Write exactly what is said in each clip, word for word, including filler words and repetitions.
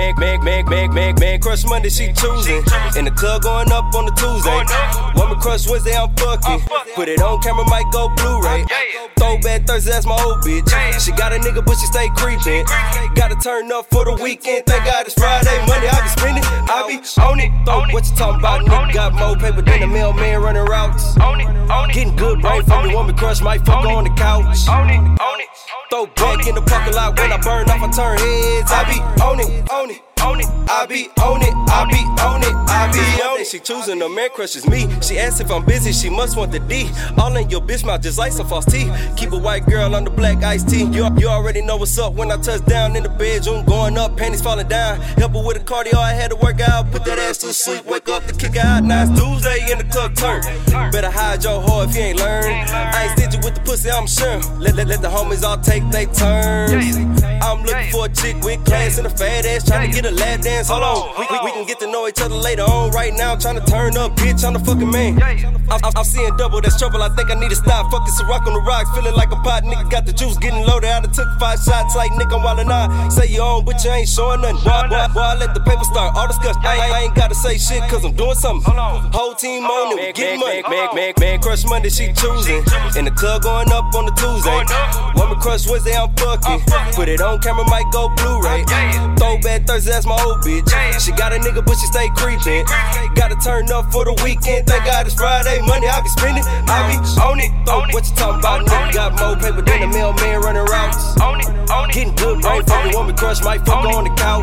man, man, man, man, man, man, crush Monday, she choosing. In the club going up on the Tuesday. Woman crush Wednesday, I'm fucking. Put it on camera, might go Blu-ray. Throwback Thursday, that's my old bitch. She got a nigga, but she stay creeping. Gotta turn up for the weekend. Thank God it's Friday, Monday, I be spending. I be on it. Throw, what you talking about? Nigga got more paper than the mailman running routes. Getting good brain from the woman crush, might fuck on the couch. Throw back in the parking lot when I burn off, I turn heads. I be on it, on it. On it. I be on it, I be on it, I be on it. She choosing the man crushes me. She asks if I'm busy, she must want the D. All in your bitch mouth just like some false teeth. Keep a white girl on the black iced tea. You, you already know what's up when I touch down in the bedroom. Going up, panties falling down. Help her with a cardio, I had to work out. Put that ass to sleep, wake up to kick her out. Now it's Tuesday in the club turn. Better hide your hoe if you ain't learned. I ain't stingy with the pussy, I'm sure. Let, let, let the homies all take they turns. I'm looking for a chick with class and a fat ass, trying to get a lap dance. Hold on, we, we, we can get to know each other later on. Right now, I'm trying to turn up, bitch, I'm the fucking man. I'm, I'm, I'm seeing double, that's trouble, I think I need to stop. Fucking Ciroc on the rocks, feeling like a pot. Nigga got the juice, getting loaded. I done took five shots like Nick, I'm wildin' out. Say you on, but you ain't showing nothing. Boy, boy, boy, I let the paper start, all discussion. I, I, I ain't gotta say shit, cause I'm doing something. Whole team on it, we getting money. Man, man, man, crush Monday, she choosing. In the club going up on the Tuesday. Woman crush Wednesday, I'm fucking. Put it on camera, might go Blu-ray. Throwback Thursday, that's my old bitch. She got a nigga, but she stay creeping. Gotta turn up for the weekend. Thank God it's Friday, Monday, I be spending. I be on it. Throw, what you talking about? Nigga got more paper than the mailman running routes. Getting good brain from the woman crush, might fuck on the couch.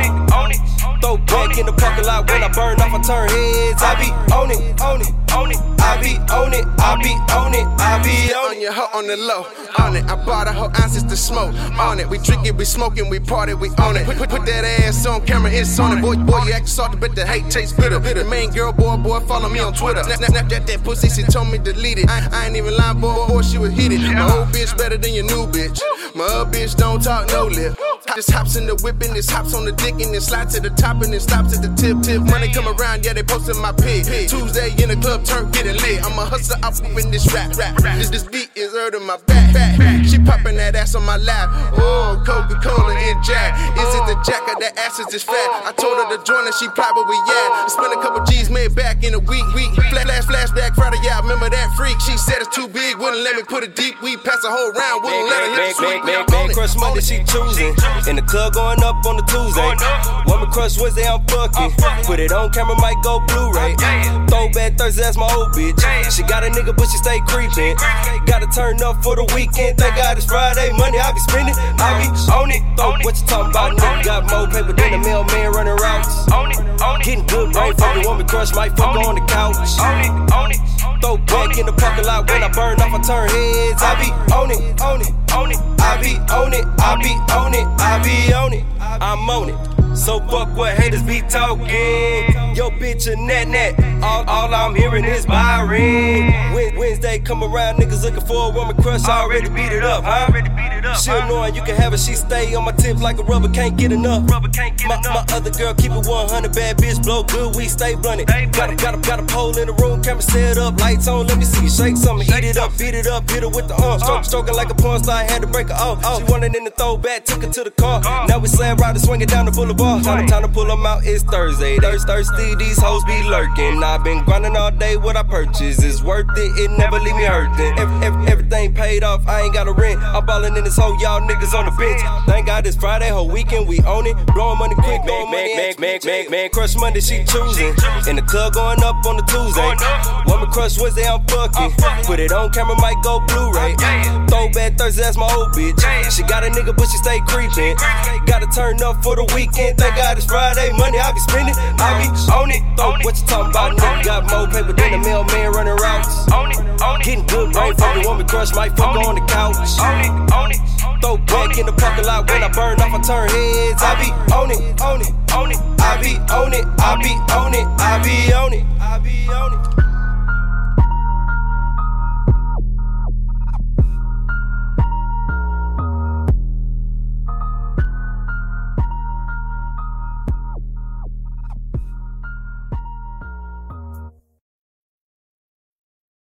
Throw back in the parking lot when I burn off, I turn heads. I be on it, on it. On it. I be on it, I be on it, I be on it. On your hoe on the low, on it. I bought a whole ounces to smoke, on it. We drink it, we smoking, we party, we own it. Put, put, put that ass on camera, it's on it. Boy, boy, you act salty, but the hate tastes bitter. The main girl, boy, boy, follow me on Twitter. Snap, snap, snap that, that pussy, she told me delete it. I, I ain't even lying, boy, boy, she would hit it. My old bitch better than your new bitch. My old bitch don't talk, no lip. Just hops in the whip and this hops on the dick and then slides to the top and then stops at the tip, tip. Money come around, yeah, they posting my pig. Tuesday in the club, turn getting lit. I'm a hustler, I'm moving this rap, rap. This, this beat is hurting my back, back. She popping that ass on my lap. Oh, Coca-Cola and Jack. Is it the Jack or the ass is just fat? I told her to join her, she probably yeah. Spend a couple G's made back in a week, week. Flash, flash, flashback Friday, yeah, I remember that freak. She said it's too big, wouldn't let me put it deep. We pass a whole round, wouldn't let her hit the sweet. Man, man, crush Monday, she choosing. In the club going up on the Tuesday. Woman crush Wednesday, I'm fucking. Put it on camera, might go Blu-ray. Throwback Thursday, that's my old bitch. She got a nigga, but she stay creeping. Gotta turn up for the weekend. Thank God it's Friday, Monday, I be spending. I be on it. Throw, what you talking about? Nigga got more paper than the mailman running routes. Getting good brain from the woman crush, might fuck on the couch. Throw back in the parking lot when I burn off, I turn heads. I be on it, on it, on it. I be on it, I be on it, I be on it. I'm on it. So fuck what haters be talking. Yo, bitch, a nat nat. All, all I'm hearing is Byron. Wednesday come around, niggas looking for a woman crush. I already beat it up, huh? She knowing you can have it, she stay on my tip like a rubber, can't get enough. My, my other girl keep it one hundred, bad bitch, blow good, we stay blunted. Got a, got a, got a pole in the room, camera set up, lights on, let me see you shake something. Eat it up, beat it up, hit her with the arm. Stroke, stroking like a porn star, I had to break her off. She wanted in the throwback, took her to the car. Now we slam right and swinging down the boulevard. Time, time to pull them out, it's Thursday. Thirst, thirsty, these hoes be lurking. I've been grinding all day, what I purchase is worth it, it never leave me hurting. Every, every, everything paid off, I ain't got a rent. I'm ballin' in this hole, y'all niggas on the bench. Thank God it's Friday, whole weekend we own it. Blowing money quick, blowing money. Man, man, man, man, crush Monday, she choosing. In the club going up on the Tuesday. Woman crush Wednesday, I'm fucking. Put it on camera, might go Blu-ray. Throwback Thursday, that's my old bitch. She got a nigga, but she stay creeping. Gotta turn up for the weekend. Thank God it's Friday, Monday, I be spending. I be on it. Throw, what you talking about? Nigga got more paper than the mailman running routes. Getting good brain from the woman crush, might fuck on the couch. Throw back in the parking lot when I burn off, I turn heads. I be on it, on it, on it. I be on it, I be on it, I be on it, I be on it.